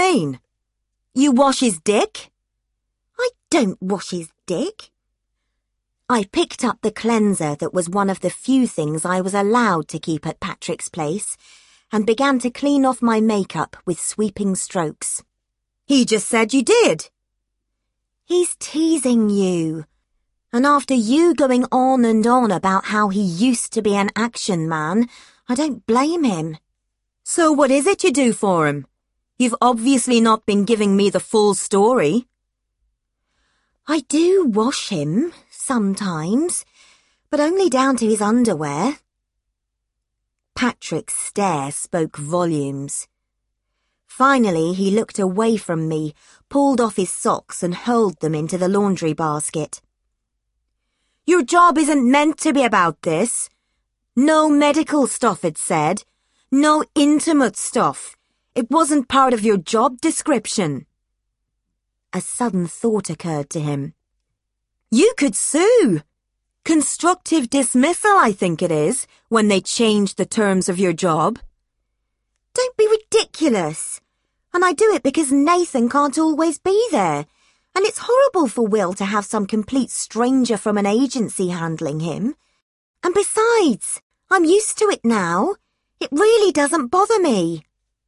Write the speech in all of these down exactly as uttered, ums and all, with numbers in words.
mean? You wash his dick? I don't wash his dick. I picked up the cleanser that was one of the few things I was allowed to keep at Patrick's place and began to clean off my makeup with sweeping strokes. He just said you did. He's teasing you. And after you going on and on about how he used to be an action man, I don't blame him. So what is it you do for him? You've obviously not been giving me the full story. I do wash him, sometimes, but only down to his underwear. Patrick's stare spoke volumes. Finally, he looked away from me, pulled off his socks and hurled them into the laundry basket. Your job isn't meant to be about this. No medical stuff, it said. No intimate stuff. It wasn't part of your job description. A sudden thought occurred to him. You could sue. Constructive dismissal, I think it is, when they change the terms of your job. Don't be ridiculous. And I do it because Nathan can't always be there. And it's horrible for Will to have some complete stranger from an agency handling him. And besides, I'm used to it now. It really doesn't bother me.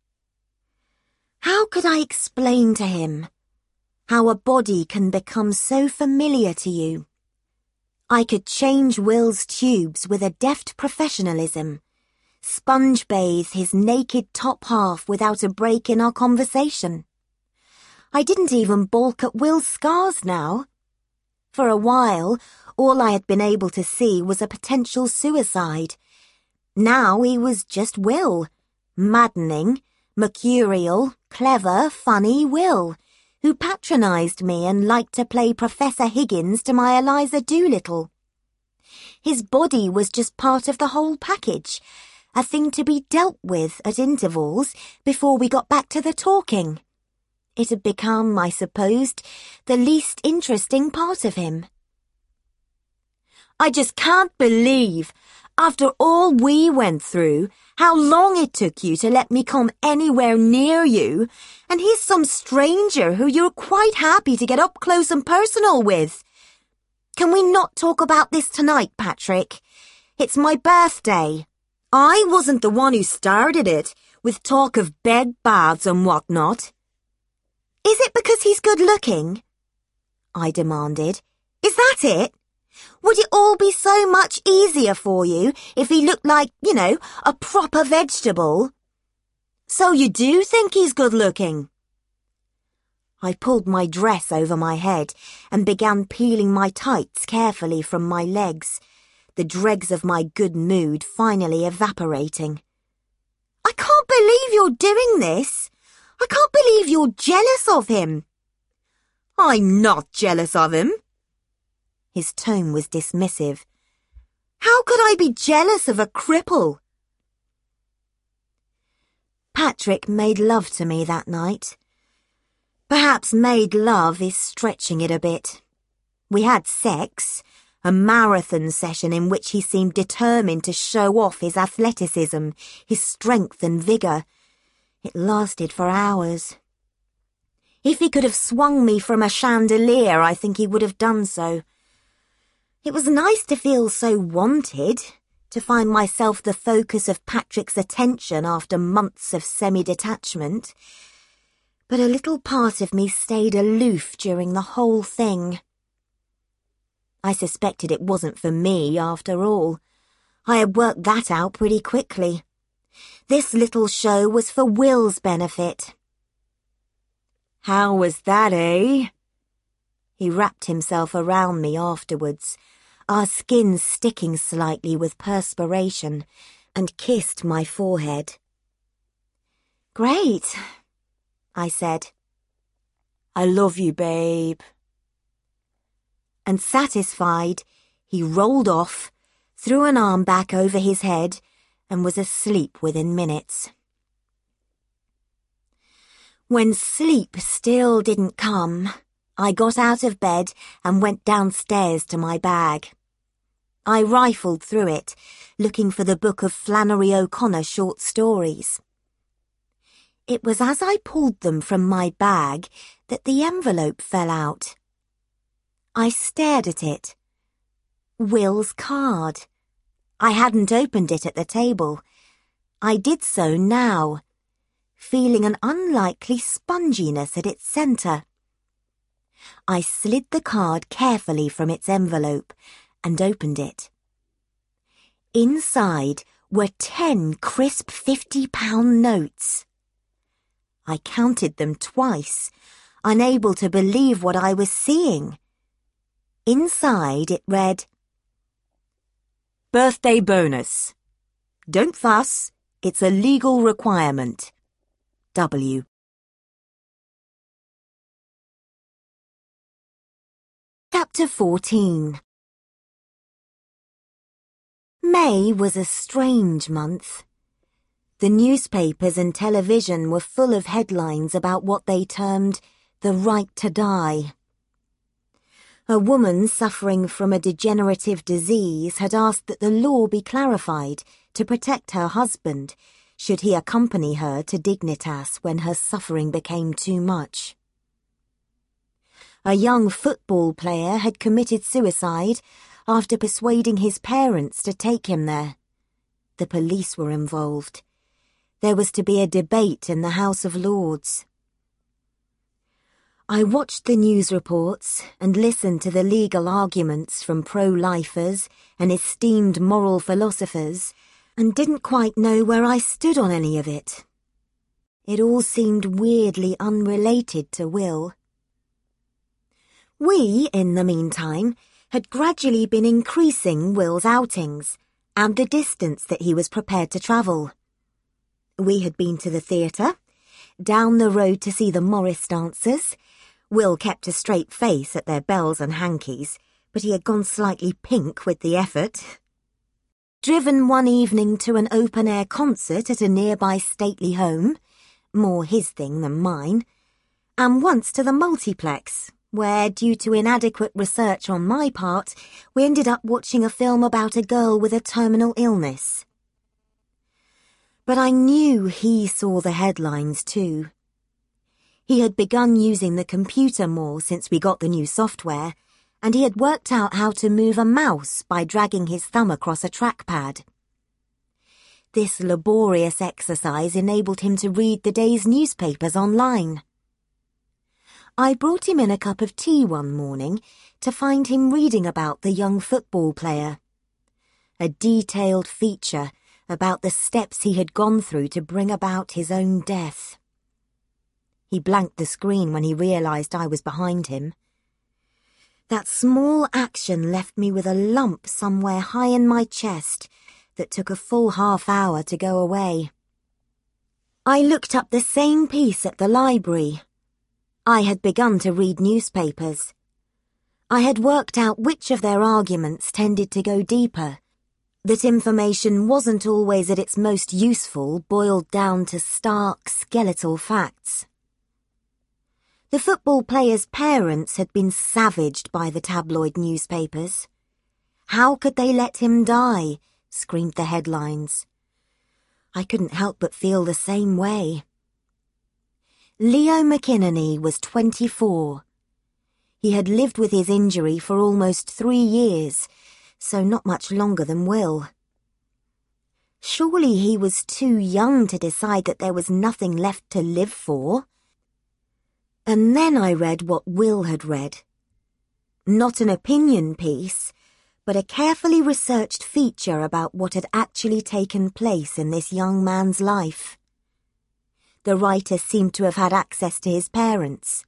How could I explain to him how a body can become so familiar to you? I could change Will's tubes with a deft professionalism, sponge bathe his naked top half without a break in our conversation. I didn't even balk at Will's scars now. For a while, all I had been able to see was a potential suicide. Now he was just Will. Maddening, mercurial, clever, funny Will, who patronised me and liked to play Professor Higgins to my Eliza Doolittle. His body was just part of the whole package, a thing to be dealt with at intervals before we got back to the talking. It had become, I supposed, the least interesting part of him. I just can't believe, after all we went through, how long it took you to let me come anywhere near you, and here's some stranger who you're quite happy to get up close and personal with. Can we not talk about this tonight, Patrick? It's my birthday. I wasn't the one who started it, with talk of bed baths and whatnot. Is it because he's good-looking? I demanded. Is that it? Would it all be so much easier for you if he looked like, you know, a proper vegetable? So you do think he's good-looking? I pulled my dress over my head and began peeling my tights carefully from my legs, the dregs of my good mood finally evaporating. I can't believe you're doing this. I can't believe you're jealous of him. I'm not jealous of him. His tone was dismissive. How could I be jealous of a cripple? Patrick made love to me that night. Perhaps made love is stretching it a bit. We had sex, a marathon session in which he seemed determined to show off his athleticism, his strength and vigour. It lasted for hours. If he could have swung me from a chandelier, I think he would have done so. It was nice to feel so wanted, to find myself the focus of Patrick's attention after months of semi-detachment. But a little part of me stayed aloof during the whole thing. I suspected it wasn't for me, after all. I had worked that out pretty quickly. This little show was for Will's benefit. How was that, eh? He wrapped himself around me afterwards, our skin sticking slightly with perspiration, and kissed my forehead. Great, I said. I love you, babe. And satisfied, he rolled off, threw an arm back over his head, and was asleep within minutes. When sleep still didn't come, I got out of bed and went downstairs to my bag. I rifled through it, looking for the book of Flannery O'Connor short stories. It was as I pulled them from my bag that the envelope fell out. I stared at it. Will's card. I hadn't opened it at the table. I did so now, feeling an unlikely sponginess at its centre. I slid the card carefully from its envelope and opened it. Inside were ten crisp fifty-pound notes. I counted them twice, unable to believe what I was seeing. Inside it read, "Birthday bonus. Don't fuss, it's a legal requirement. W." Chapter fourteen. May was a strange month. The newspapers and television were full of headlines about what they termed the right to die. A woman suffering from a degenerative disease had asked that the law be clarified to protect her husband should he accompany her to Dignitas when her suffering became too much. A young football player had committed suicide after persuading his parents to take him there. The police were involved. There was to be a debate in the House of Lords. I watched the news reports and listened to the legal arguments from pro-lifers and esteemed moral philosophers, and didn't quite know where I stood on any of it. It all seemed weirdly unrelated to Will. We, in the meantime, had gradually been increasing Will's outings and the distance that he was prepared to travel. We had been to the theatre, down the road to see the Morris dancers. Will kept a straight face at their bells and hankies, but he had gone slightly pink with the effort. Driven one evening to an open-air concert at a nearby stately home, more his thing than mine, and once to the multiplex, where, due to inadequate research on my part, we ended up watching a film about a girl with a terminal illness. But I knew he saw the headlines too. He had begun using the computer more since we got the new software, and he had worked out how to move a mouse by dragging his thumb across a trackpad. This laborious exercise enabled him to read the day's newspapers online. I brought him in a cup of tea one morning to find him reading about the young football player. A detailed feature about the steps he had gone through to bring about his own death. He blanked the screen when he realised I was behind him. That small action left me with a lump somewhere high in my chest that took a full half hour to go away. I looked up the same piece at the library. I had begun to read newspapers. I had worked out which of their arguments tended to go deeper, that information wasn't always at its most useful, boiled down to stark, skeletal facts. The football player's parents had been savaged by the tabloid newspapers. How could they let him die? Screamed the headlines. I couldn't help but feel the same way. Leo McInerney was twenty-four. He had lived with his injury for almost three years, so not much longer than Will. Surely he was too young to decide that there was nothing left to live for. And then I read what Will had read. Not an opinion piece, but a carefully researched feature about what had actually taken place in this young man's life. The writer seemed to have had access to his parents.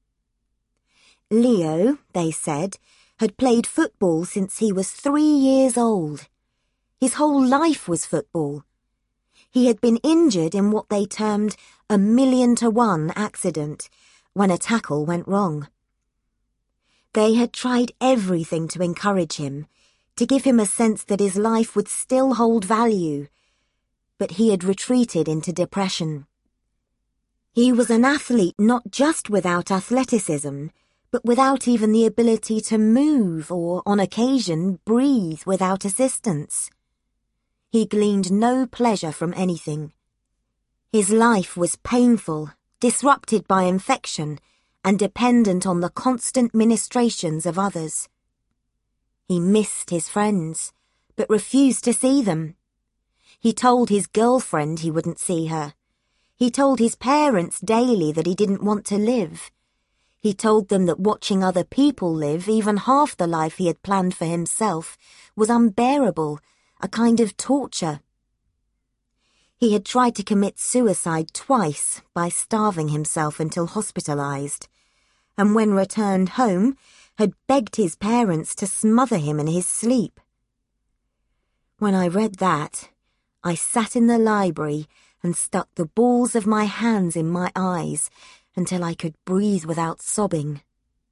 Leo, they said, had played football since he was three years old. His whole life was football. He had been injured in what they termed a million-to-one accident, when a tackle went wrong. They had tried everything to encourage him, to give him a sense that his life would still hold value, but he had retreated into depression. He was an athlete not just without athleticism, but without even the ability to move or, on occasion, breathe without assistance. He gleaned no pleasure from anything. His life was painful, disrupted by infection, and dependent on the constant ministrations of others. He missed his friends, but refused to see them. He told his girlfriend he wouldn't see her. He told his parents daily that he didn't want to live. He told them that watching other people live even half the life he had planned for himself was unbearable, a kind of torture. He had tried to commit suicide twice by starving himself until hospitalized, and when returned home, had begged his parents to smother him in his sleep. When I read that, I sat in the library and stuck the balls of my hands in my eyes until I could breathe without sobbing.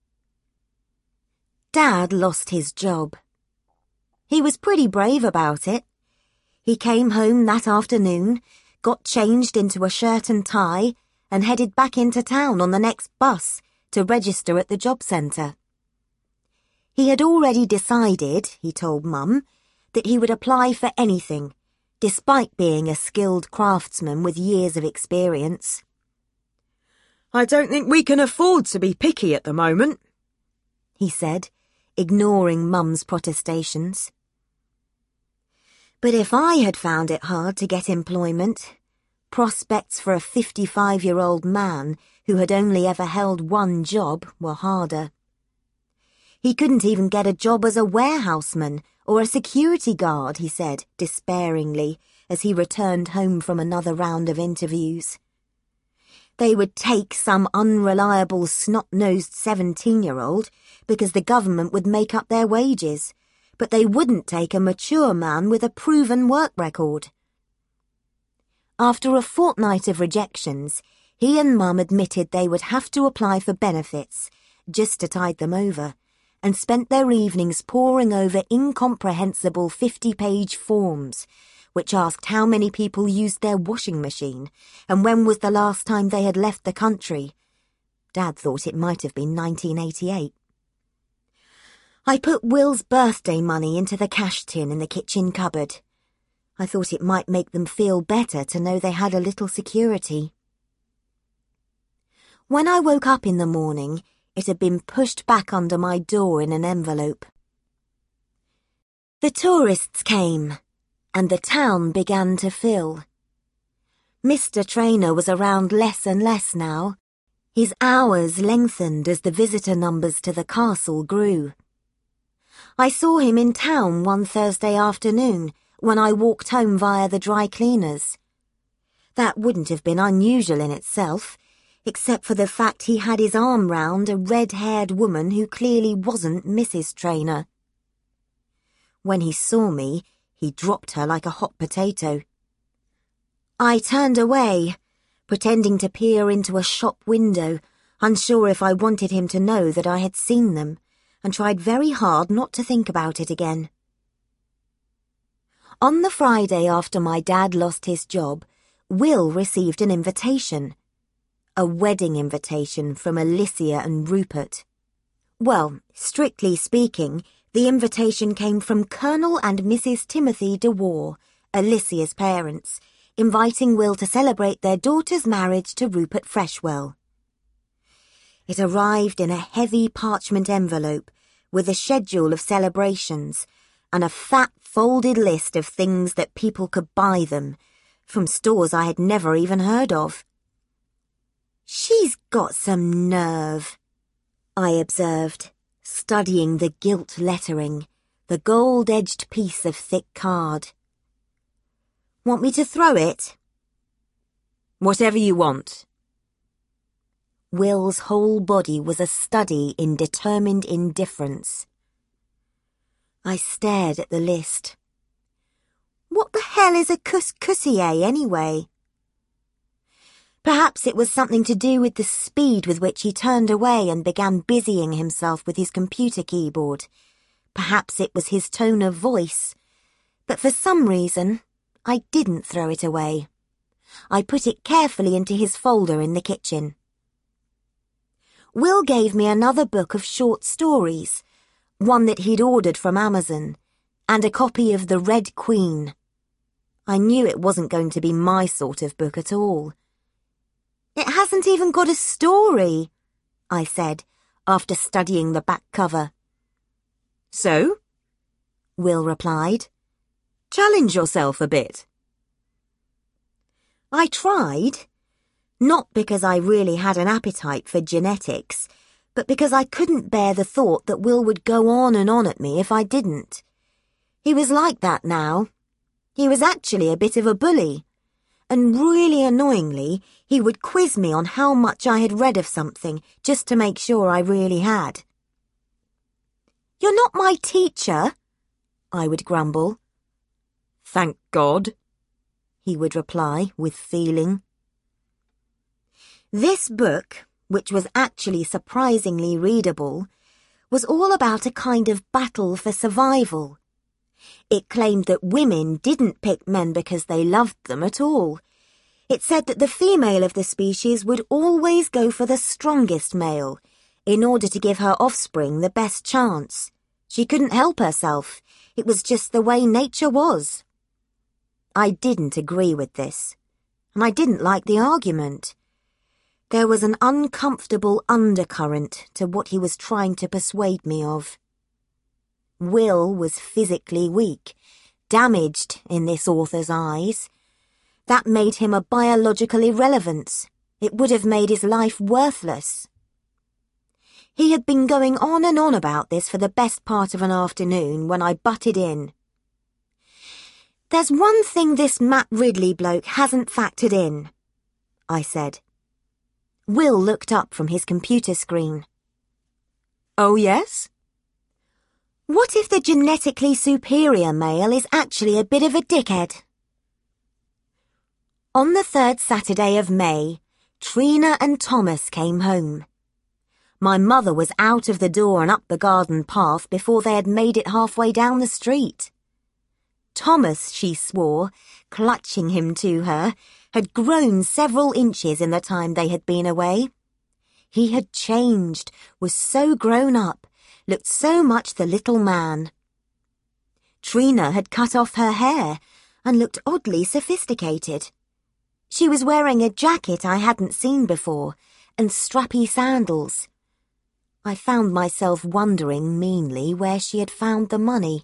Dad lost his job. He was pretty brave about it. He came home that afternoon, got changed into a shirt and tie, and headed back into town on the next bus to register at the job centre. He had already decided, he told Mum, that he would apply for anything, despite being a skilled craftsman with years of experience. "I don't think we can afford to be picky at the moment," he said, ignoring Mum's protestations. But if I had found it hard to get employment, prospects for a fifty-five-year-old man who had only ever held one job were harder. He couldn't even get a job as a warehouseman or a security guard, he said despairingly, as he returned home from another round of interviews. They would take some unreliable snot-nosed seventeen-year-old because the government would make up their wages, but they wouldn't take a mature man with a proven work record. After a fortnight of rejections, he and Mum admitted they would have to apply for benefits, just to tide them over, and spent their evenings poring over incomprehensible fifty-page forms, which asked how many people used their washing machine, and when was the last time they had left the country. Dad thought it might have been nineteen eighty-eight. I put Will's birthday money into the cash tin in the kitchen cupboard. I thought it might make them feel better to know they had a little security. When I woke up in the morning, it had been pushed back under my door in an envelope. The tourists came, and the town began to fill. Mister Traynor was around less and less now. His hours lengthened as the visitor numbers to the castle grew. I saw him in town one Thursday afternoon when I walked home via the dry cleaners. That wouldn't have been unusual in itself, except for the fact he had his arm round a red-haired woman who clearly wasn't Missus Traynor. When he saw me, he dropped her like a hot potato. I turned away, pretending to peer into a shop window, unsure if I wanted him to know that I had seen them, and tried very hard not to think about it again. On the Friday after my dad lost his job, Will received an invitation. A wedding invitation from Alicia and Rupert. Well, strictly speaking, the invitation came from Colonel and Missus Timothy de War, Alicia's parents, inviting Will to celebrate their daughter's marriage to Rupert Freshwell. It arrived in a heavy parchment envelope with a schedule of celebrations and a fat folded list of things that people could buy them, from stores I had never even heard of. "She's got some nerve," I observed, studying the gilt lettering, the gold-edged piece of thick card. "Want me to throw it?" "Whatever you want." Will's whole body was a study in determined indifference. I stared at the list. What the hell is a couscousier, anyway? Perhaps it was something to do with the speed with which he turned away and began busying himself with his computer keyboard. Perhaps it was his tone of voice. But for some reason, I didn't throw it away. I put it carefully into his folder in the kitchen. Will gave me another book of short stories, one that he'd ordered from Amazon, and a copy of The Red Queen. I knew it wasn't going to be my sort of book at all. "It hasn't even got a story," I said, after studying the back cover. "So?" Will replied. "Challenge yourself a bit." I tried, not because I really had an appetite for genetics, but because I couldn't bear the thought that Will would go on and on at me if I didn't. He was like that now. He was actually a bit of a bully, and really annoyingly, he would quiz me on how much I had read of something just to make sure I really had. "You're not my teacher," I would grumble. "Thank God," he would reply with feeling. This book, which was actually surprisingly readable, was all about a kind of battle for survival. It claimed that women didn't pick men because they loved them at all. It said that the female of the species would always go for the strongest male in order to give her offspring the best chance. She couldn't help herself. It was just the way nature was. I didn't agree with this, and I didn't like the argument. There was an uncomfortable undercurrent to what he was trying to persuade me of. Will was physically weak, damaged in this author's eyes. That made him a biological irrelevance. It would have made his life worthless. He had been going on and on about this for the best part of an afternoon when I butted in. "There's one thing this Matt Ridley bloke hasn't factored in," I said. Will looked up from his computer screen. "Oh, yes?" "What if the genetically superior male is actually a bit of a dickhead?" On the third Saturday of May, Trina and Thomas came home. My mother was out of the door and up the garden path before they had made it halfway down the street. Thomas, she swore, clutching him to her, had grown several inches in the time they had been away. He had changed, was so grown up, looked so much the little man. Trina had cut off her hair and looked oddly sophisticated. She was wearing a jacket I hadn't seen before and strappy sandals. I found myself wondering meanly where she had found the money.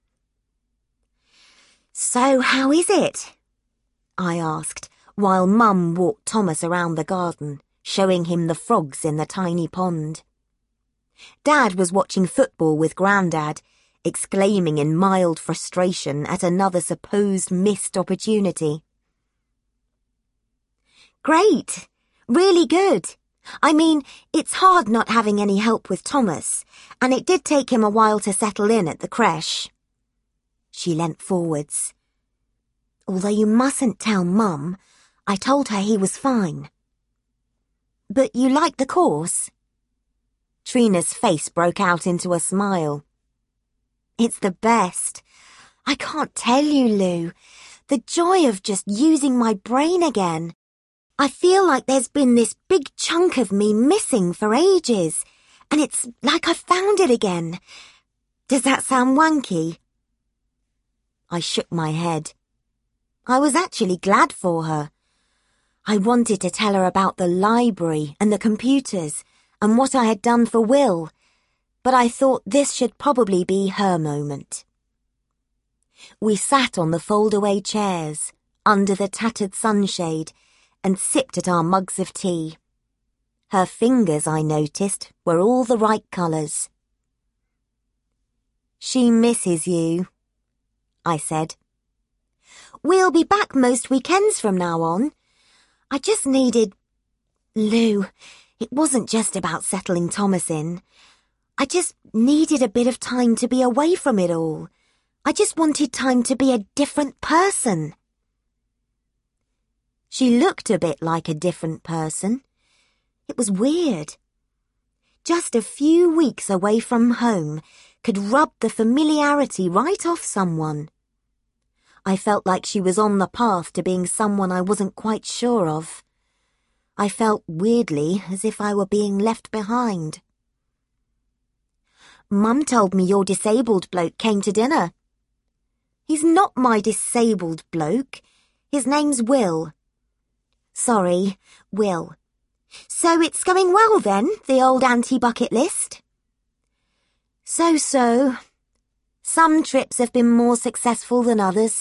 "So how is it?" I asked, while Mum walked Thomas around the garden, showing him the frogs in the tiny pond. Dad was watching football with Grandad, exclaiming in mild frustration at another supposed missed opportunity. "Great! Really good. I mean, it's hard not having any help with Thomas, and it did take him a while to settle in at the creche." She leant forwards. "Although you mustn't tell Mum, I told her he was fine." "But you like the course?" Trina's face broke out into a smile. "It's the best. I can't tell you, Lou. The joy of just using my brain again. I feel like there's been this big chunk of me missing for ages, and it's like I found it again. Does that sound wanky?" I shook my head. I was actually glad for her. I wanted to tell her about the library and the computers and what I had done for Will, but I thought this should probably be her moment. We sat on the fold-away chairs, under the tattered sunshade, and sipped at our mugs of tea. Her fingers, I noticed, were all the right colours. "She misses you," I said. "We'll be back most weekends from now on. I just needed... Lou, it wasn't just about settling Thomas in. I just needed a bit of time to be away from it all. I just wanted time to be a different person." She looked a bit like a different person. It was weird. Just a few weeks away from home could rub the familiarity right off someone. I felt like she was on the path to being someone I wasn't quite sure of. I felt weirdly as if I were being left behind. "Mum told me your disabled bloke came to dinner." He's not my disabled bloke. His name's Will. Sorry, Will. So it's going well then, the old anti-bucket list? So-so. Some trips have been more successful than others.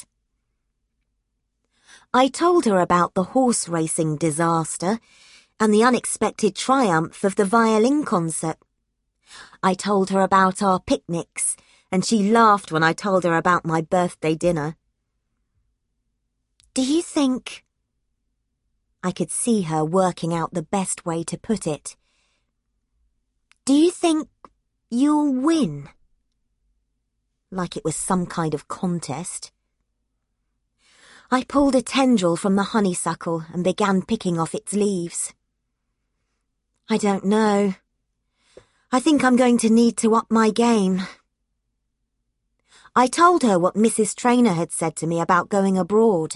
I told her about the horse racing disaster and the unexpected triumph of the violin concert. I told her about our picnics, and she laughed when I told her about my birthday dinner. Do you think... I could see her working out the best way to put it. Do you think you'll win? Like it was some kind of contest. I pulled a tendril from the honeysuckle and began picking off its leaves. I don't know. I think I'm going to need to up my game. I told her what Missus Traynor had said to me about going abroad.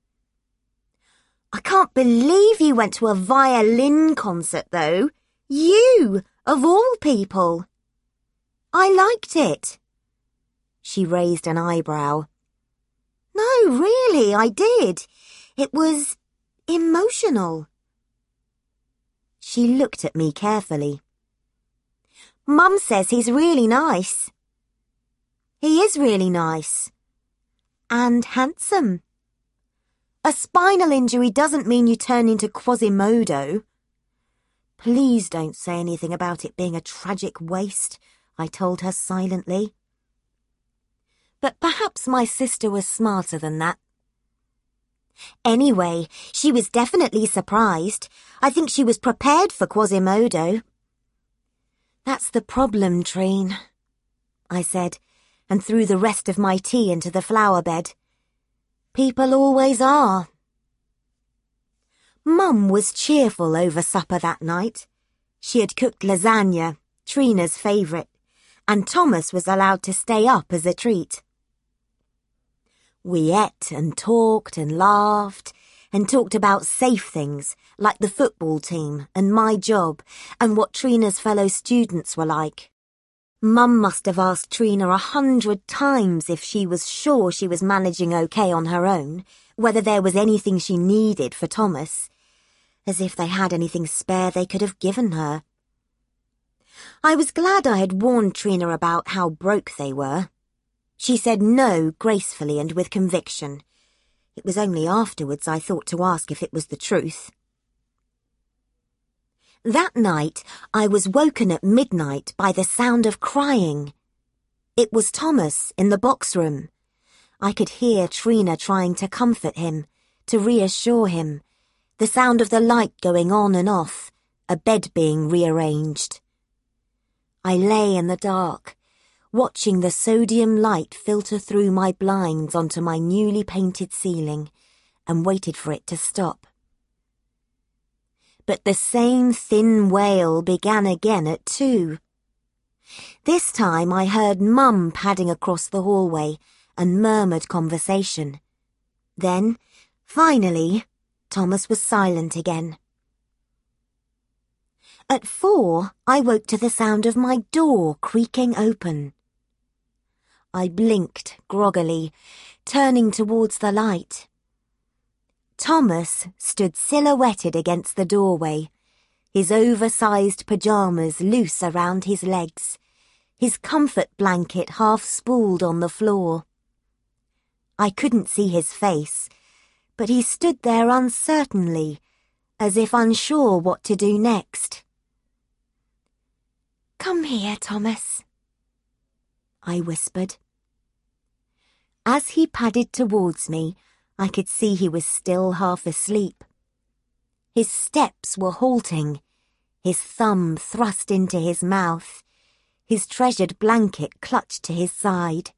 I can't believe you went to a violin concert, though. You, of all people. I liked it. She raised an eyebrow. No, really, I did. It was emotional. She looked at me carefully. Mum says he's really nice. He is really nice. And handsome. A spinal injury doesn't mean you turn into Quasimodo. Please don't say anything about it being a tragic waste, I told her silently. But perhaps my sister was smarter than that. Anyway, she was definitely surprised. I think she was prepared for Quasimodo. That's the problem, Trine, I said, and threw the rest of my tea into the flower bed. People always are. Mum was cheerful over supper that night. She had cooked lasagna, Trina's favourite, and Thomas was allowed to stay up as a treat. We ate and talked and laughed and talked about safe things like the football team and my job and what Trina's fellow students were like. Mum must have asked Trina a hundred times if she was sure she was managing okay on her own, whether there was anything she needed for Thomas, as if they had anything spare they could have given her. I was glad I had warned Trina about how broke they were. She said no gracefully and with conviction. It was only afterwards I thought to ask if it was the truth. That night, I was woken at midnight by the sound of crying. It was Thomas in the box room. I could hear Trina trying to comfort him, to reassure him, the sound of the light going on and off, a bed being rearranged. I lay in the dark, watching the sodium light filter through my blinds onto my newly painted ceiling, and waited for it to stop. But the same thin wail began again at two. This time I heard Mum padding across the hallway and murmured conversation. Then, finally, Thomas was silent again. At four, I woke to the sound of my door creaking open. I blinked groggily, turning towards the light. Thomas stood silhouetted against the doorway, his oversized pyjamas loose around his legs, his comfort blanket half spooled on the floor. I couldn't see his face, but he stood there uncertainly, as if unsure what to do next. "Come here, Thomas," I whispered. As he padded towards me, I could see he was still half asleep. His steps were halting, his thumb thrust into his mouth, his treasured blanket clutched to his side.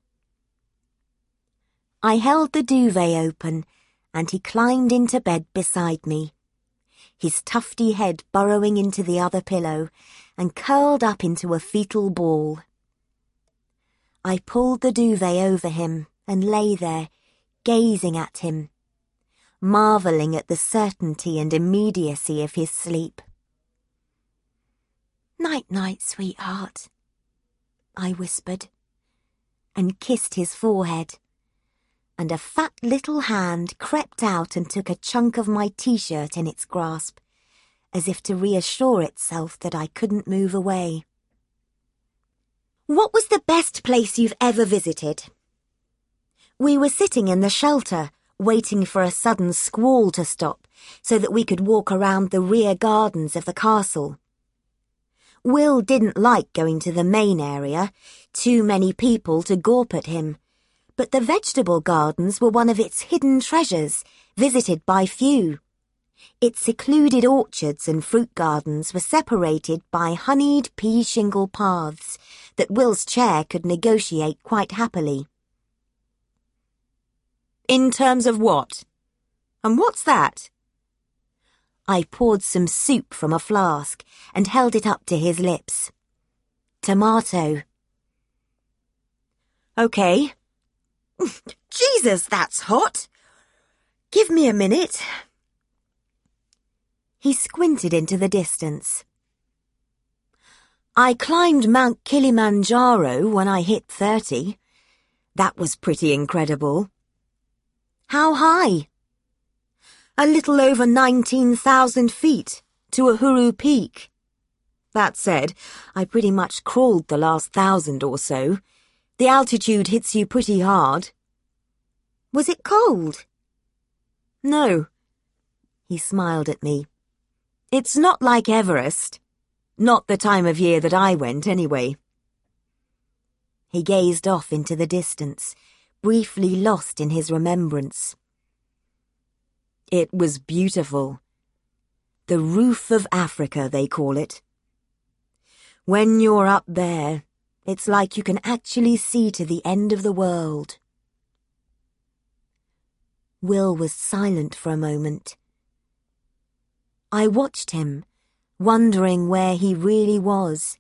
I held the duvet open, and he climbed into bed beside me, his tufty head burrowing into the other pillow and curled up into a fetal ball. I pulled the duvet over him and lay there, gazing at him, marvelling at the certainty and immediacy of his sleep. "Night-night, sweetheart," I whispered, and kissed his forehead, and a fat little hand crept out and took a chunk of my t-shirt in its grasp, as if to reassure itself that I couldn't move away. What was the best place you've ever visited? We were sitting in the shelter, waiting for a sudden squall to stop so that we could walk around the rear gardens of the castle. Will didn't like going to the main area, too many people to gawp at him, but the vegetable gardens were one of its hidden treasures, visited by few. Its secluded orchards and fruit gardens were separated by honeyed pea shingle paths that Will's chair could negotiate quite happily. In terms of what? And what's that? I poured some soup from a flask and held it up to his lips. Tomato. Okay. Jesus, that's hot. Give me a minute. He squinted into the distance. I climbed Mount Kilimanjaro when I hit thirty. That was pretty incredible. How high? A little over nineteen thousand feet to Uhuru Peak. That said, I pretty much crawled the last thousand or so. The altitude hits you pretty hard. Was it cold? No. He smiled at me. It's not like Everest. Not the time of year that I went, anyway. He gazed off into the distance, briefly lost in his remembrance. It was beautiful. The roof of Africa, they call it. When you're up there, it's like you can actually see to the end of the world. Will was silent for a moment. I watched him, wondering where he really was.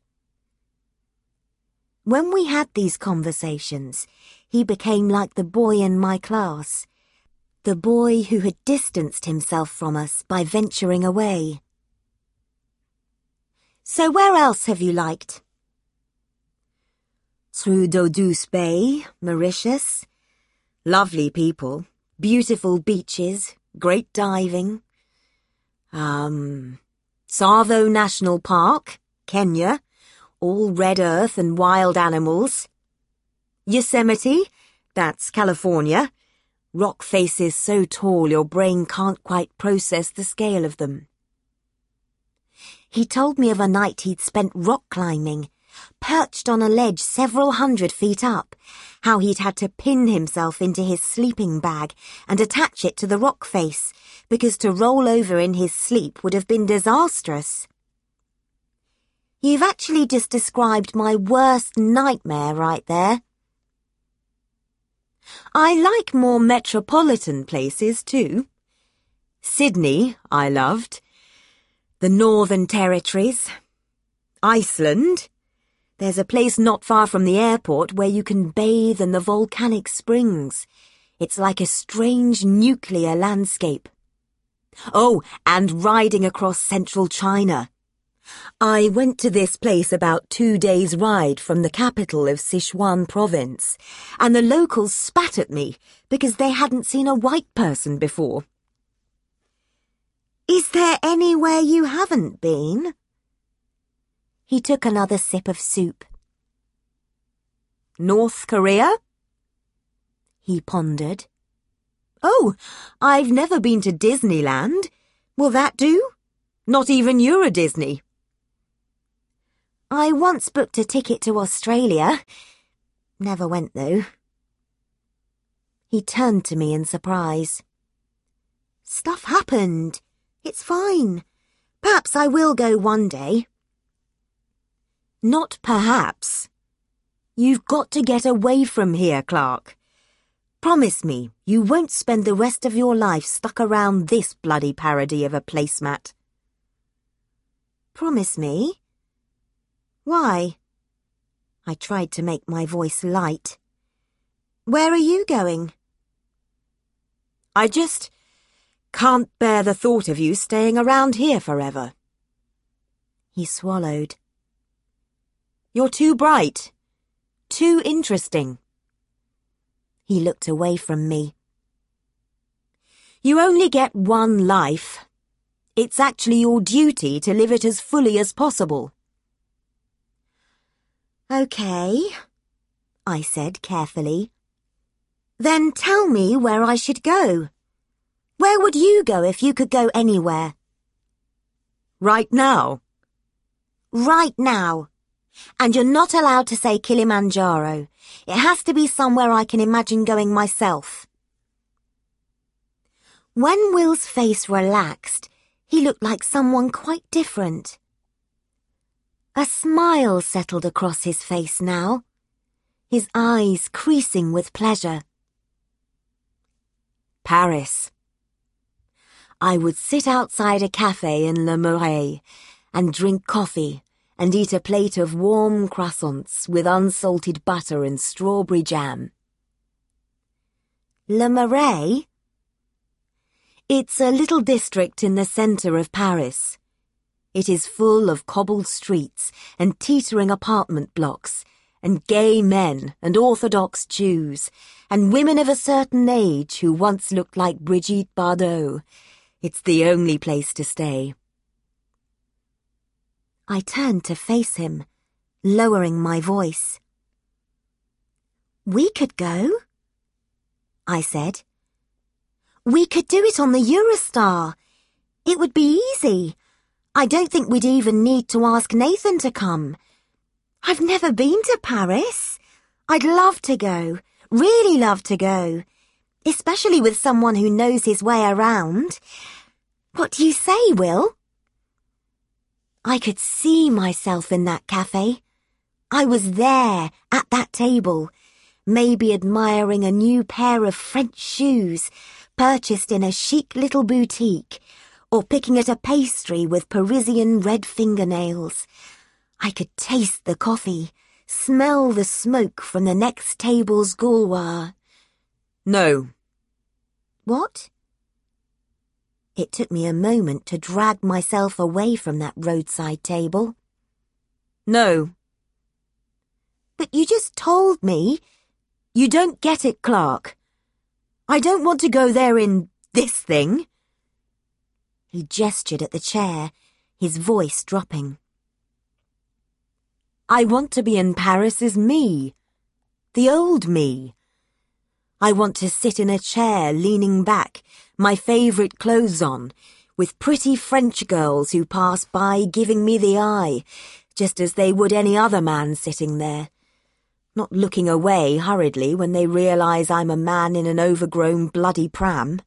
When we had these conversations, he became like the boy in my class, the boy who had distanced himself from us by venturing away. So where else have you liked? Through Dodus Bay, Mauritius. Lovely people, beautiful beaches, great diving. Um, Tsavo National Park, Kenya, all red earth and wild animals. Yosemite, that's California. Rock faces so tall your brain can't quite process the scale of them. He told me of a night he'd spent rock climbing, perched on a ledge several hundred feet up, how he'd had to pin himself into his sleeping bag and attach it to the rock face, because to roll over in his sleep would have been disastrous. You've actually just described my worst nightmare right there. I like more metropolitan places too. Sydney, I loved. The Northern Territories. Iceland. There's a place not far from the airport where you can bathe in the volcanic springs. It's like a strange nuclear landscape. Oh, and riding across central China. I went to this place about two days' ride from the capital of Sichuan province, and the locals spat at me because they hadn't seen a white person before. Is there anywhere you haven't been? He took another sip of soup. North Korea? He pondered. Oh, I've never been to Disneyland. Will that do? Not even Euro Disney. I once booked a ticket to Australia. Never went, though. He turned to me in surprise. Stuff happened. It's fine. Perhaps I will go one day. Not perhaps. You've got to get away from here, Clark. Promise me you won't spend the rest of your life stuck around this bloody parody of a placemat. Promise me? Why? I tried to make my voice light. Where are you going? I just can't bear the thought of you staying around here forever. He swallowed. You're too bright. Too interesting. He looked away from me. You only get one life. It's actually your duty to live it as fully as possible. Okay, I said carefully. Then tell me where I should go. Where would you go if you could go anywhere? Right now? Right now. And you're not allowed to say Kilimanjaro. It has to be somewhere I can imagine going myself. When Will's face relaxed, he looked like someone quite different. A smile settled across his face now, his eyes creasing with pleasure. Paris. I would sit outside a cafe in Le Marais and drink coffee and eat a plate of warm croissants with unsalted butter and strawberry jam. Le Marais? It's a little district in the centre of Paris. It is full of cobbled streets and teetering apartment blocks, and gay men and Orthodox Jews, and women of a certain age who once looked like Brigitte Bardot. It's the only place to stay. I turned to face him, lowering my voice. We could go, I said. We could do it on the Eurostar. It would be easy. I don't think we'd even need to ask Nathan to come. I've never been to Paris. I'd love to go, really love to go, especially with someone who knows his way around. What do you say, Will? I could see myself in that cafe. I was there, at that table, maybe admiring a new pair of French shoes purchased in a chic little boutique, or picking at a pastry with Parisian red fingernails. I could taste the coffee, smell the smoke from the next table's gauloir. No. What? It took me a moment to drag myself away from that roadside table. No. But you just told me. You don't get it, Clark. I don't want to go there in this thing. He gestured at the chair, his voice dropping. I want to be in Paris as me. The old me. I want to sit in a chair leaning back, my favourite clothes on, with pretty French girls who pass by giving me the eye, just as they would any other man sitting there, not looking away hurriedly when they realise I'm a man in an overgrown bloody pram.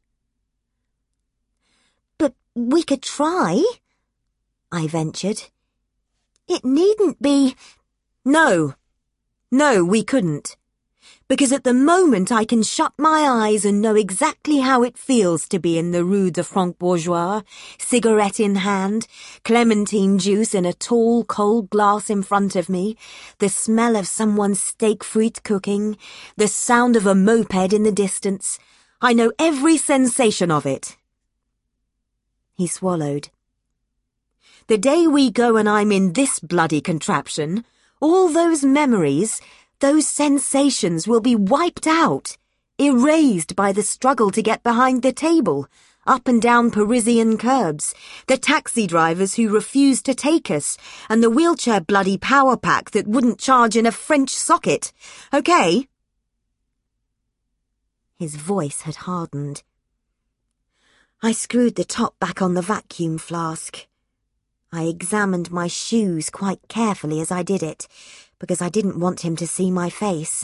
But we could try, I ventured. It needn't be... No, no, we couldn't. Because at the moment I can shut my eyes and know exactly how it feels to be in the Rue de Franc-Bourgeois, cigarette in hand, clementine juice in a tall, cold glass in front of me, the smell of someone's steak frite cooking, the sound of a moped in the distance. I know every sensation of it. He swallowed. The day we go and I'm in this bloody contraption, all those memories, those sensations will be wiped out, erased by the struggle to get behind the table, up and down Parisian curbs, the taxi drivers who refused to take us, and the wheelchair bloody power pack that wouldn't charge in a French socket. Okay? His voice had hardened. I screwed the top back on the vacuum flask. I examined my shoes quite carefully as I did it, because I didn't want him to see my face.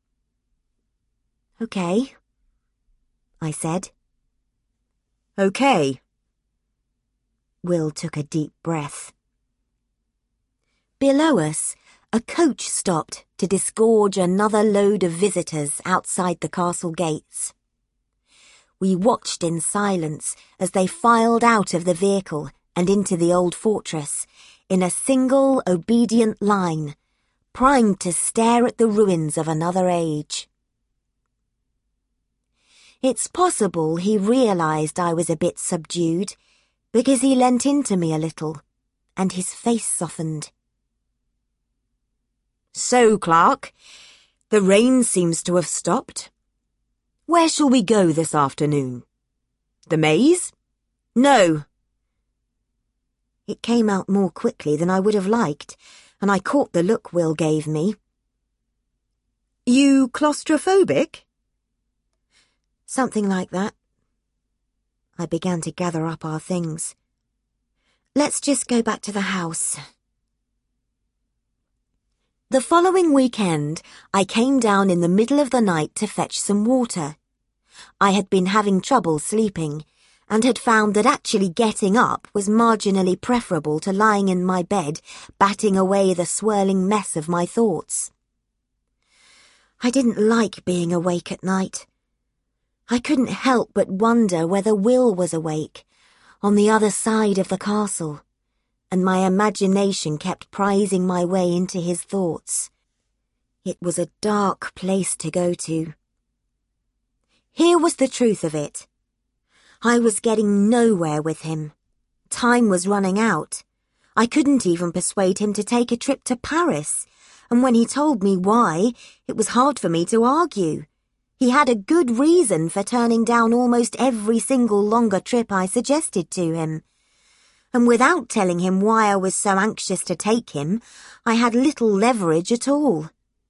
Okay, I said. Okay. Will took a deep breath. Below us, a coach stopped to disgorge another load of visitors outside the castle gates. We watched in silence as they filed out of the vehicle and into the old fortress, in a single obedient line, primed to stare at the ruins of another age. It's possible he realised I was a bit subdued, because he leant into me a little, and his face softened. So, Clark, the rain seems to have stopped. Where shall we go this afternoon? The maze? No. It came out more quickly than I would have liked, and I caught the look Will gave me. You claustrophobic? Something like that. I began to gather up our things. Let's just go back to the house. The following weekend, I came down in the middle of the night to fetch some water. I had been having trouble sleeping, and had found that actually getting up was marginally preferable to lying in my bed, batting away the swirling mess of my thoughts. I didn't like being awake at night. I couldn't help but wonder whether Will was awake, on the other side of the castle, and my imagination kept prizing my way into his thoughts. It was a dark place to go to. Here was the truth of it. I was getting nowhere with him. Time was running out. I couldn't even persuade him to take a trip to Paris, and when he told me why, it was hard for me to argue. He had a good reason for turning down almost every single longer trip I suggested to him. And without telling him why I was so anxious to take him, I had little leverage at all.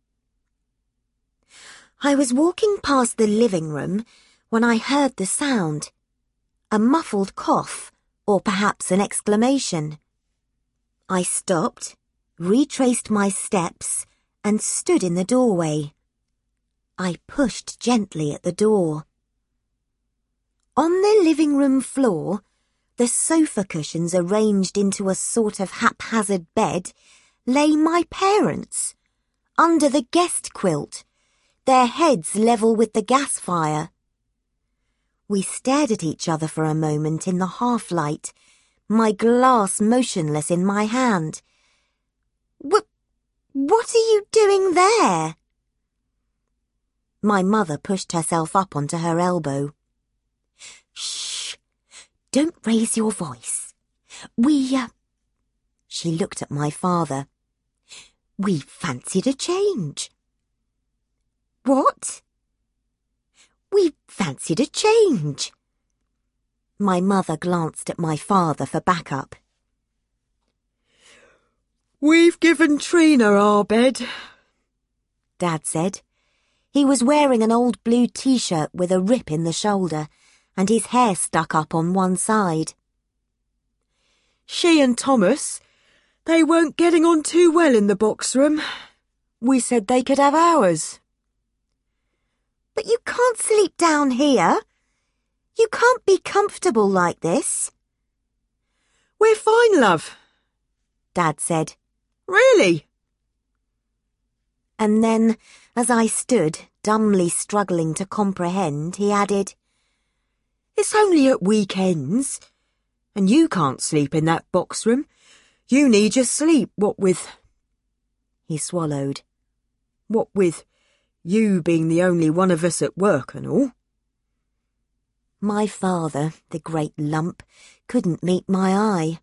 I was walking past the living room when I heard the sound. A muffled cough, or perhaps an exclamation. I stopped, retraced my steps, and stood in the doorway. I pushed gently at the door. On the living room floor, the sofa cushions arranged into a sort of haphazard bed, lay my parents, under the guest quilt, their heads level with the gas fire. We stared at each other for a moment in the half-light, my glass motionless in my hand. What, what are you doing there? My mother pushed herself up onto her elbow. Shh! Don't raise your voice. We, uh... She looked at my father. We fancied a change. What? We fancied a change. My mother glanced at my father for backup. We've given Trina our bed, Dad said. He was wearing an old blue t-shirt with a rip in the shoulder, and his hair stuck up on one side. She and Thomas, they weren't getting on too well in the box room. We said they could have ours. But you can't sleep down here. You can't be comfortable like this. We're fine, love, Dad said. Really? And then, as I stood, dumbly struggling to comprehend, he added, It's only at weekends, and you can't sleep in that box room. You need your sleep, what with... He swallowed. What with you being the only one of us at work and all. My father, the great lump, couldn't meet my eye.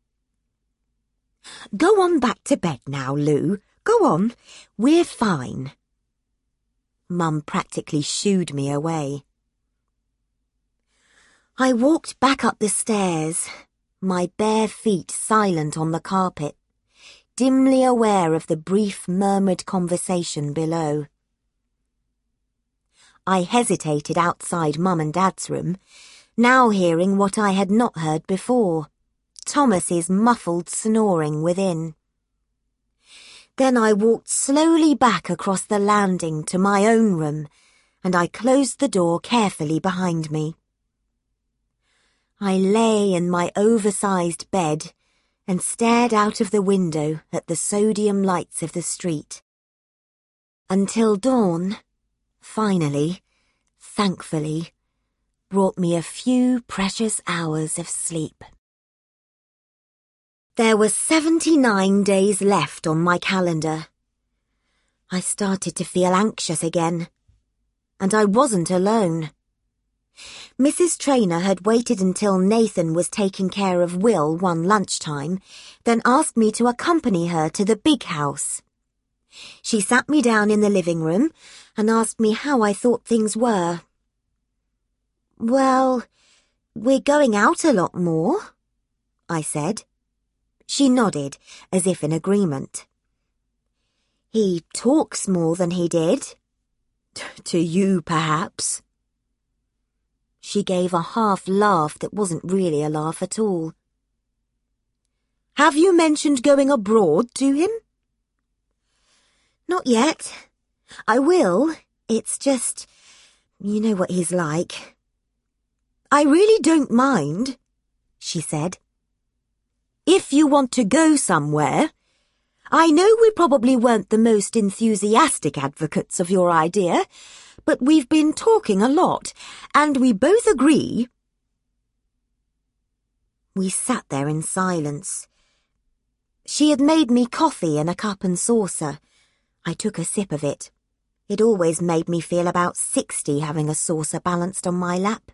Go on back to bed now, Lou. Go on. We're fine. Mum practically shooed me away. I walked back up the stairs, my bare feet silent on the carpet, dimly aware of the brief murmured conversation below. I hesitated outside Mum and Dad's room, now hearing what I had not heard before, Thomas's muffled snoring within. Then I walked slowly back across the landing to my own room, and I closed the door carefully behind me. I lay in my oversized bed and stared out of the window at the sodium lights of the street. Until dawn, finally, thankfully, brought me a few precious hours of sleep. There were seventy-nine days left on my calendar. I started to feel anxious again, and I wasn't alone. Missus Traynor had waited until Nathan was taking care of Will one lunchtime, then asked me to accompany her to the big house. She sat me down in the living room and asked me how I thought things were, Well, we're going out a lot more, I said. She nodded, as if in agreement. He talks more than he did. To you, perhaps. She gave a half laugh that wasn't really a laugh at all. Have you mentioned going abroad to him? Not yet. I will. It's just, you know what he's like. I really don't mind, she said. If you want to go somewhere, I know we probably weren't the most enthusiastic advocates of your idea, but we've been talking a lot, and we both agree. We sat there in silence. She had made me coffee in a cup and saucer. I took a sip of it. It always made me feel about sixty having a saucer balanced on my lap.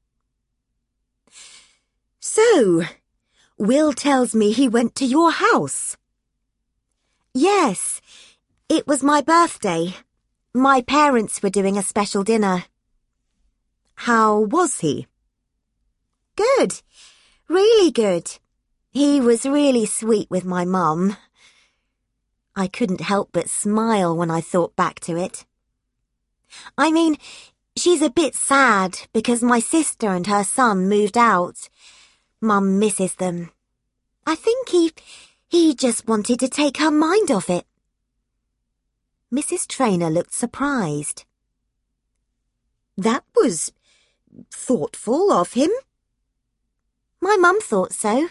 So, Will tells me he went to your house. Yes, it was my birthday. My parents were doing a special dinner. How was he? Good. Really good. He was really sweet with my mum. I couldn't help but smile when I thought back to it. I mean, she's a bit sad because my sister and her son moved out. Mum misses them. I think he, he just wanted to take her mind off it. Missus Traynor looked surprised. That was thoughtful of him. My mum thought so.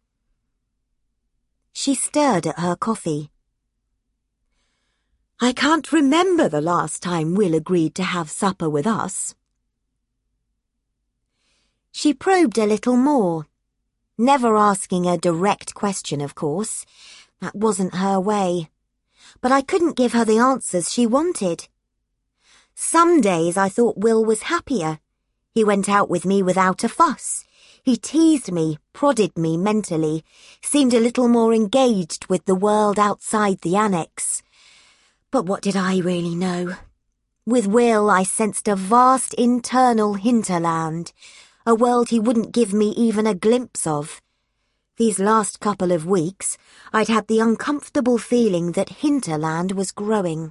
She stirred at her coffee. I can't remember the last time Will agreed to have supper with us. She probed a little more, never asking a direct question, of course. That wasn't her way. But I couldn't give her the answers she wanted. Some days I thought Will was happier. He went out with me without a fuss. He teased me, prodded me mentally, seemed a little more engaged with the world outside the annex. But what did I really know? With Will, I sensed a vast internal hinterland, a world he wouldn't give me even a glimpse of. These last couple of weeks, I'd had the uncomfortable feeling that hinterland was growing.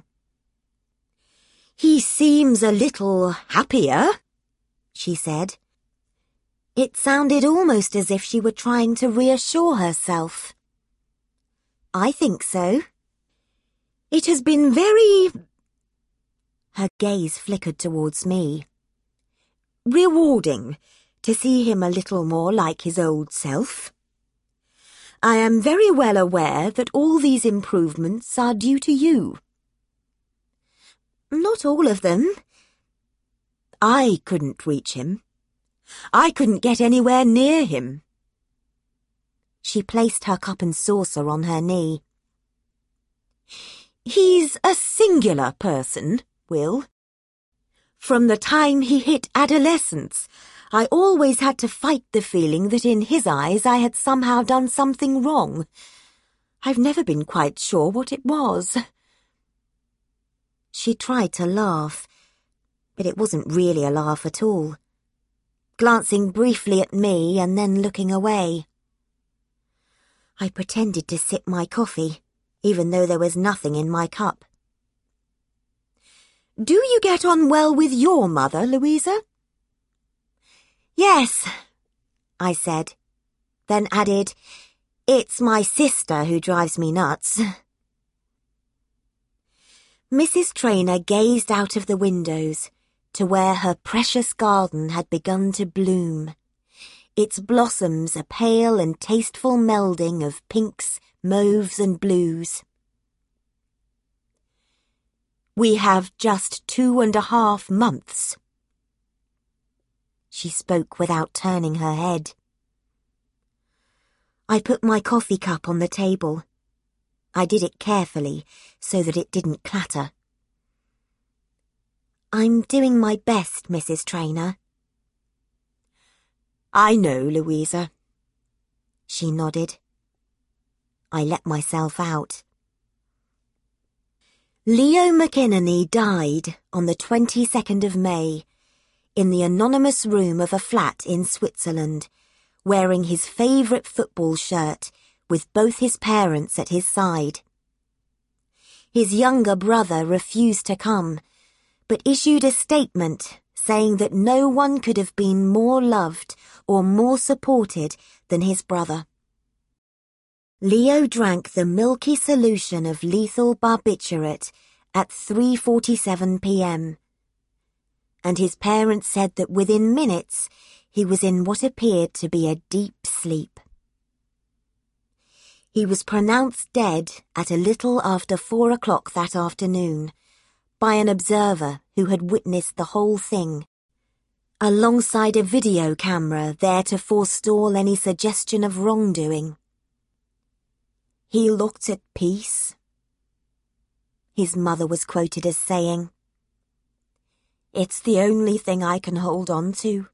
He seems a little happier, she said. It sounded almost as if she were trying to reassure herself. I think so. It has been very... Her gaze flickered towards me. Rewarding to see him a little more like his old self. I am very well aware that all these improvements are due to you. Not all of them. I couldn't reach him. I couldn't get anywhere near him. She placed her cup and saucer on her knee. He's a singular person, Will. From the time he hit adolescence, I always had to fight the feeling that in his eyes I had somehow done something wrong. I've never been quite sure what it was. She tried to laugh, but it wasn't really a laugh at all. Glancing briefly at me and then looking away. I pretended to sip my coffee, even though there was nothing in my cup. Do you get on well with your mother, Louisa? Yes, I said, then added, it's my sister who drives me nuts. Missus Traynor gazed out of the windows to where her precious garden had begun to bloom, its blossoms a pale and tasteful melding of pinks, mauves and blues. We have just two and a half months. She spoke without turning her head. I put my coffee cup on the table. I did it carefully so that it didn't clatter. I'm doing my best, Missus Traynor. I know, Louisa. She nodded. I let myself out. Leo McInerney died on the twenty-second of May, in the anonymous room of a flat in Switzerland, wearing his favourite football shirt with both his parents at his side. His younger brother refused to come, but issued a statement saying that no one could have been more loved or more supported than his brother. Leo drank the milky solution of lethal barbiturate at three forty-seven p m, and his parents said that within minutes he was in what appeared to be a deep sleep. He was pronounced dead at a little after four o'clock that afternoon by an observer who had witnessed the whole thing, alongside a video camera there to forestall any suggestion of wrongdoing. He looked at peace. His mother was quoted as saying, "It's the only thing I can hold on to."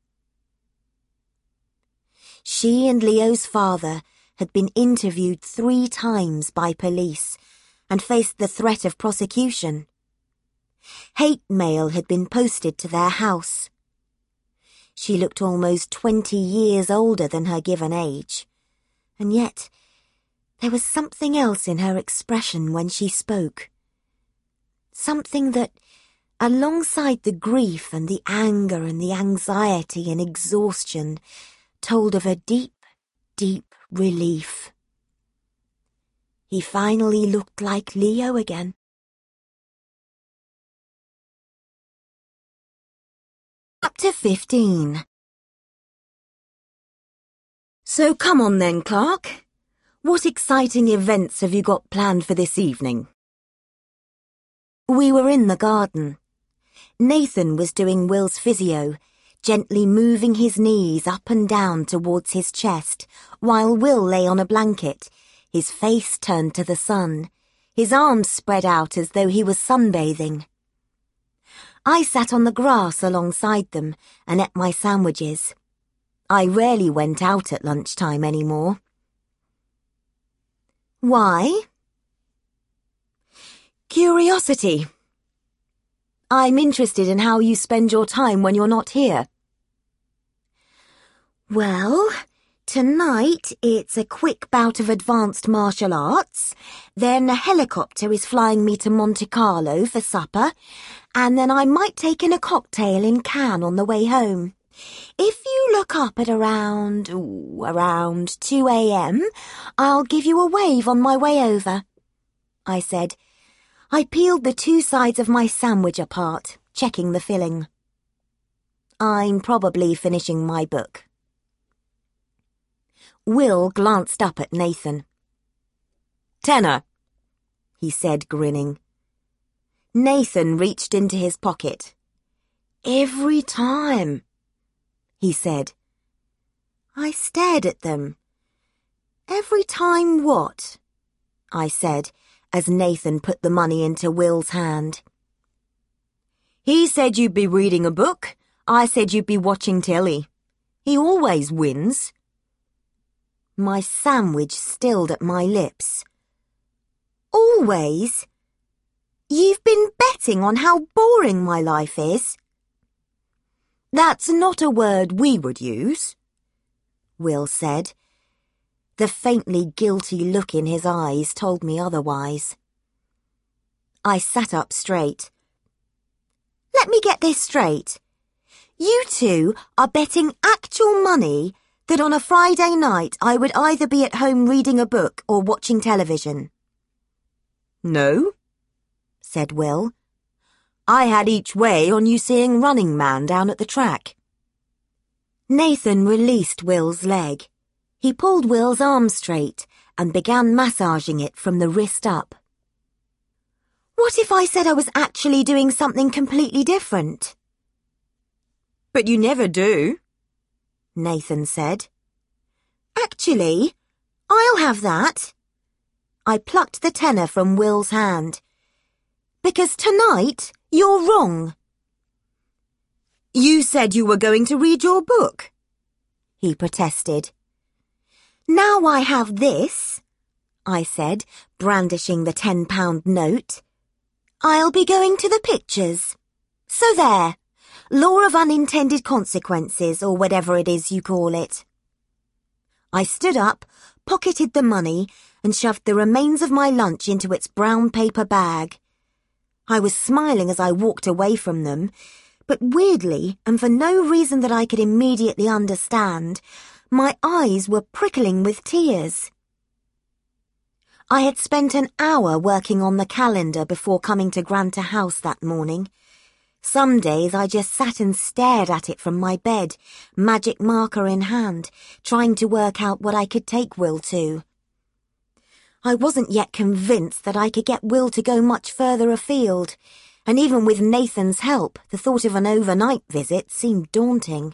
She and Leo's father had been interviewed three times by police and faced the threat of prosecution. Hate mail had been posted to their house. She looked almost twenty years older than her given age, and yet there was something else in her expression when she spoke. Something that, alongside the grief and the anger and the anxiety and exhaustion, told of a deep, deep relief. He finally looked like Leo again. Chapter fifteen. So come on then, Clark. What exciting events have you got planned for this evening? We were in the garden. Nathan was doing Will's physio, gently moving his knees up and down towards his chest, while Will lay on a blanket, his face turned to the sun, his arms spread out as though he was sunbathing. I sat on the grass alongside them and ate my sandwiches. I rarely went out at lunchtime anymore. Why? Curiosity. I'm interested in how you spend your time when you're not here. Well, tonight it's a quick bout of advanced martial arts, then a helicopter is flying me to Monte Carlo for supper, and then I might take in a cocktail in Cannes on the way home. If you look up at around, ooh, around two a m, I'll give you a wave on my way over, I said. I peeled the two sides of my sandwich apart, checking the filling. I'm probably finishing my book. Will glanced up at Nathan. Tenner, he said, grinning. Nathan reached into his pocket. Every time, he said. I stared at them. Every time what? I said, as Nathan put the money into Will's hand. He said you'd be reading a book. I said you'd be watching telly. He always wins. My sandwich stilled at my lips. Always? You've been betting on how boring my life is? That's not a word we would use, Will said. The faintly guilty look in his eyes told me otherwise. I sat up straight. Let me get this straight. You two are betting actual money that on a Friday night I would either be at home reading a book or watching television. No, said Will. I had each way on you seeing Running Man down at the track. Nathan released Will's leg. He pulled Will's arm straight and began massaging it from the wrist up. What if I said I was actually doing something completely different? But you never do, Nathan said. Actually, I'll have that. I plucked the tenner from Will's hand. Because tonight, you're wrong. You said you were going to read your book, he protested. Now I have this, I said, brandishing the ten-pound note. I'll be going to the pictures. So there, Law of unintended consequences, or whatever it is you call it. I stood up, pocketed the money, and shoved the remains of my lunch into its brown paper bag. I was smiling as I walked away from them, but weirdly, and for no reason that I could immediately understand, my eyes were prickling with tears. I had spent an hour working on the calendar before coming to Granta House that morning. Some days I just sat and stared at it from my bed, magic marker in hand, trying to work out what I could take Will to. I wasn't yet convinced that I could get Will to go much further afield, and even with Nathan's help, the thought of an overnight visit seemed daunting.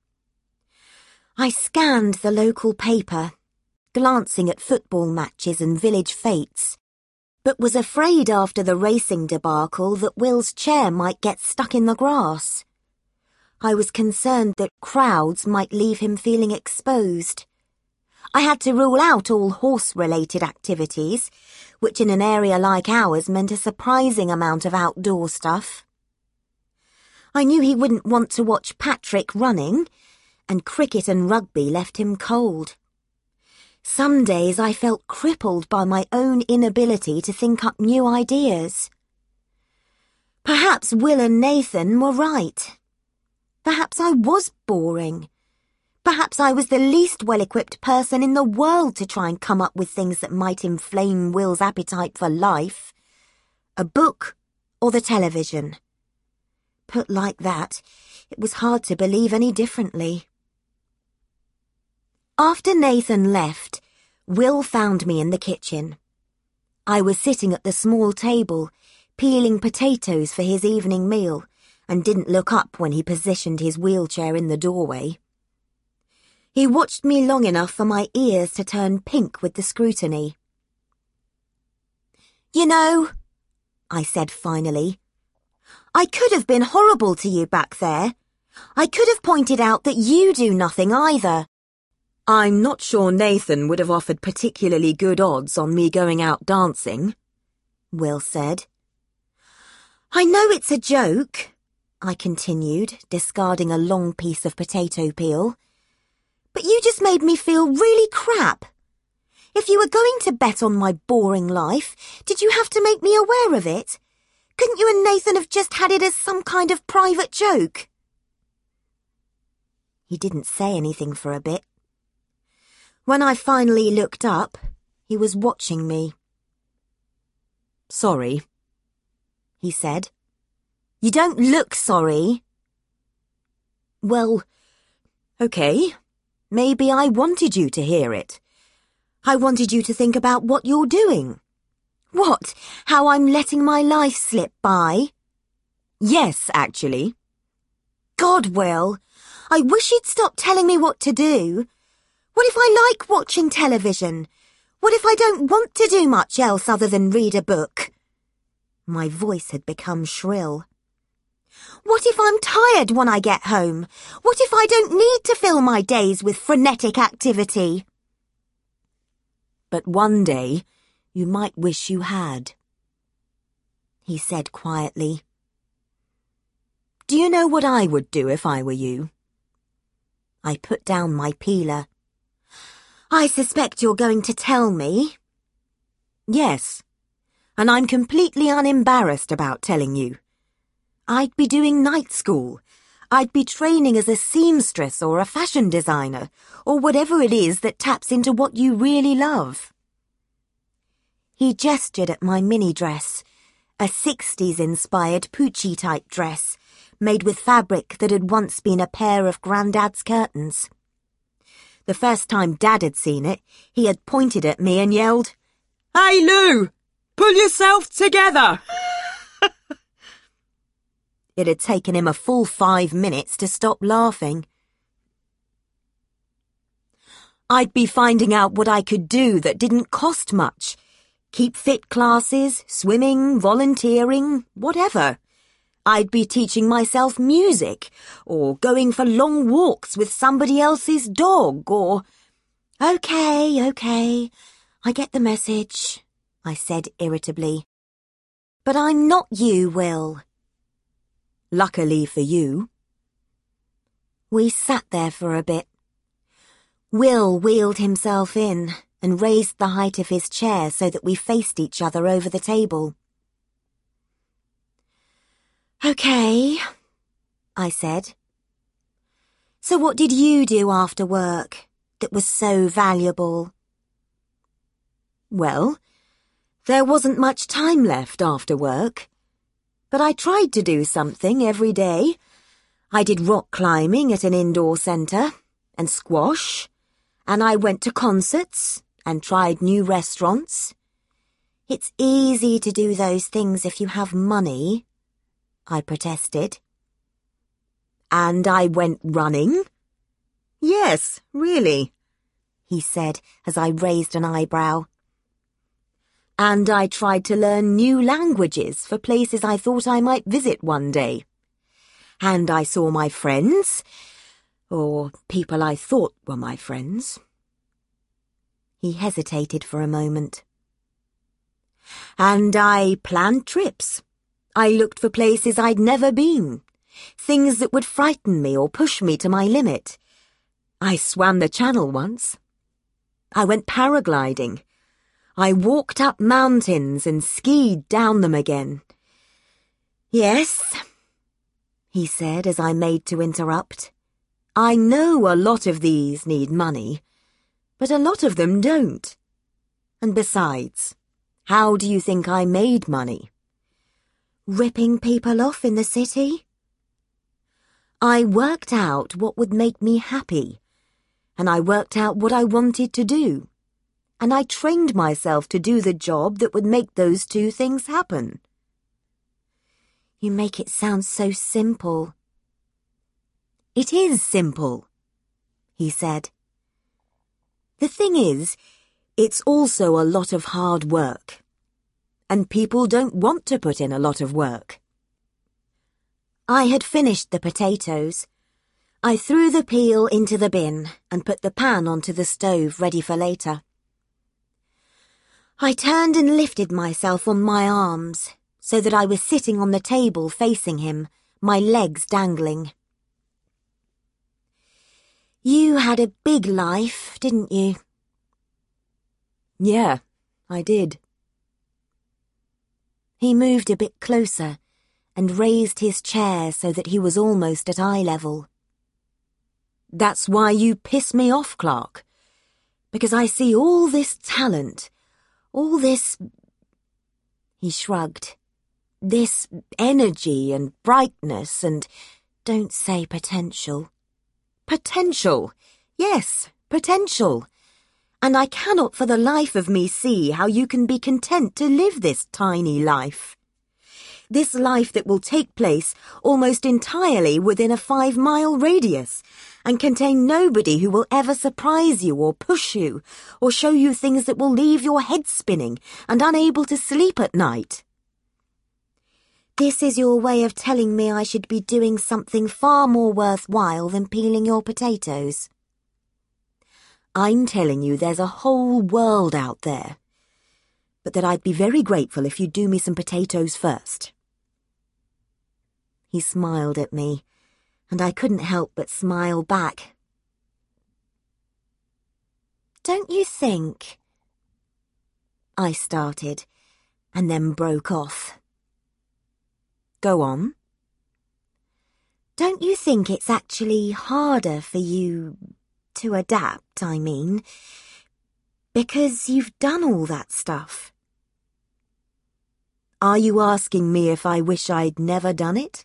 I scanned the local paper, glancing at football matches and village fetes, but was afraid after the racing debacle that Will's chair might get stuck in the grass. I was concerned that crowds might leave him feeling exposed. I had to rule out all horse-related activities, which in an area like ours meant a surprising amount of outdoor stuff. I knew he wouldn't want to watch Patrick running, and cricket and rugby left him cold. Some days I felt crippled by my own inability to think up new ideas. Perhaps Will and Nathan were right. Perhaps I was boring. Perhaps I was the least well-equipped person in the world to try and come up with things that might inflame Will's appetite for life. A book or the television. Put like that, it was hard to believe any differently. After Nathan left, Will found me in the kitchen. I was sitting at the small table, peeling potatoes for his evening meal, and didn't look up when he positioned his wheelchair in the doorway. He watched me long enough for my ears to turn pink with the scrutiny. "You know," I said finally, "I could have been horrible to you back there. I could have pointed out that you do nothing either." "I'm not sure Nathan would have offered particularly good odds on me going out dancing," Will said. "I know it's a joke," I continued, discarding a long piece of potato peel, "but you just made me feel really crap. If you were going to bet on my boring life, did you have to make me aware of it? Couldn't you and Nathan have just had it as some kind of private joke?" He didn't say anything for a bit. When I finally looked up, he was watching me. "Sorry," he said. "You don't look sorry." "Well, okay. Maybe I wanted you to hear it. I wanted you to think about what you're doing." "What? How I'm letting my life slip by?" "Yes, actually." "God, Will, I wish you'd stop telling me what to do. What if I like watching television? What if I don't want to do much else other than read a book?" My voice had become shrill. "What if I'm tired when I get home? What if I don't need to fill my days with frenetic activity?" "But one day, you might wish you had," he said quietly. "Do you know what I would do if I were you?" I put down my peeler. "I suspect you're going to tell me." "Yes, and I'm completely unembarrassed about telling you. I'd be doing night school. I'd be training as a seamstress or a fashion designer, or whatever it is that taps into what you really love." He gestured at my mini dress, a sixties-inspired Poochie-type dress, made with fabric that had once been a pair of Grandad's curtains. The first time Dad had seen it, he had pointed at me and yelled, "Hey, Lou! Pull yourself together!" It had taken him a full five minutes to stop laughing. I'd be finding out what I could do that didn't cost much. Keep fit classes, swimming, volunteering, whatever. I'd be teaching myself music, or going for long walks with somebody else's dog, or... "Okay, okay, I get the message," I said irritably. "But I'm not you, Will." "Luckily for you," We sat there for a bit. Will wheeled himself in and raised the height of his chair so that we faced each other over the table. "Okay," I said. "So what did you do after work that was so valuable?" Well, there wasn't much time left after work, but I tried to do something every day. I did rock climbing at an indoor centre, and squash, and I went to concerts and tried new restaurants. "It's easy to do those things if you have money," I protested. "And I went running?" "Yes, really," he said as I raised an eyebrow. "And I tried to learn new languages for places I thought I might visit one day. And I saw my friends, or people I thought were my friends." He hesitated for a moment. "And I planned trips. I looked for places I'd never been, things that would frighten me or push me to my limit. I swam the channel once. I went paragliding. I walked up mountains and skied down them again." "Yes," he said as I made to interrupt. "I know a lot of these need money, but a lot of them don't. And besides, how do you think I made money?" "Ripping people off in the city?" "I worked out what would make me happy, and I worked out what I wanted to do, and I trained myself to do the job that would make those two things happen." "You make it sound so simple." "It is simple," he said. "The thing is, it's also a lot of hard work. And people don't want to put in a lot of work." I had finished the potatoes. I threw the peel into the bin and put the pan onto the stove ready for later. I turned and lifted myself on my arms so that I was sitting on the table facing him, my legs dangling. "You had a big life, didn't you?" "Yeah, I did." He moved a bit closer and raised his chair so that he was almost at eye level. "That's why you piss me off, Clark. Because I see all this talent, all this..." He shrugged. "This energy and brightness and..." "Don't say potential." "Potential! Yes, potential. And I cannot for the life of me see how you can be content to live this tiny life. This life that will take place almost entirely within a five-mile radius and contain nobody who will ever surprise you or push you or show you things that will leave your head spinning and unable to sleep at night." "This is your way of telling me I should be doing something far more worthwhile than peeling your potatoes." "I'm telling you there's a whole world out there, but that I'd be very grateful if you'd do me some potatoes first." He smiled at me, and I couldn't help but smile back. "Don't you think—" I started, and then broke off. "Go on." "Don't you think it's actually harder for you to adapt, I mean, because you've done all that stuff?" "Are you asking me if I wish I'd never done it?"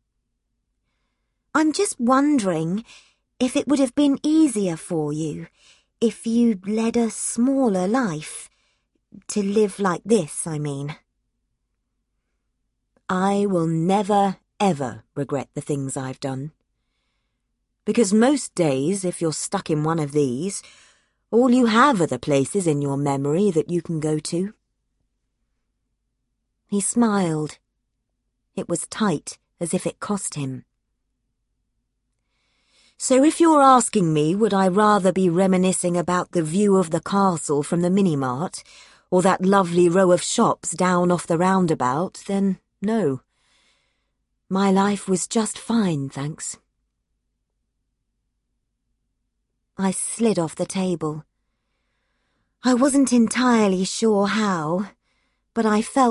"I'm just wondering if it would have been easier for you if you'd led a smaller life. To live like this, I mean." "I will never, ever regret the things I've done. Because most days, if you're stuck in one of these, all you have are the places in your memory that you can go to." He smiled. It was tight, as if it cost him. "So if you're asking me would I rather be reminiscing about the view of the castle from the mini-mart, or that lovely row of shops down off the roundabout, then no. My life was just fine, thanks." I slid off the table. I wasn't entirely sure how, but I felt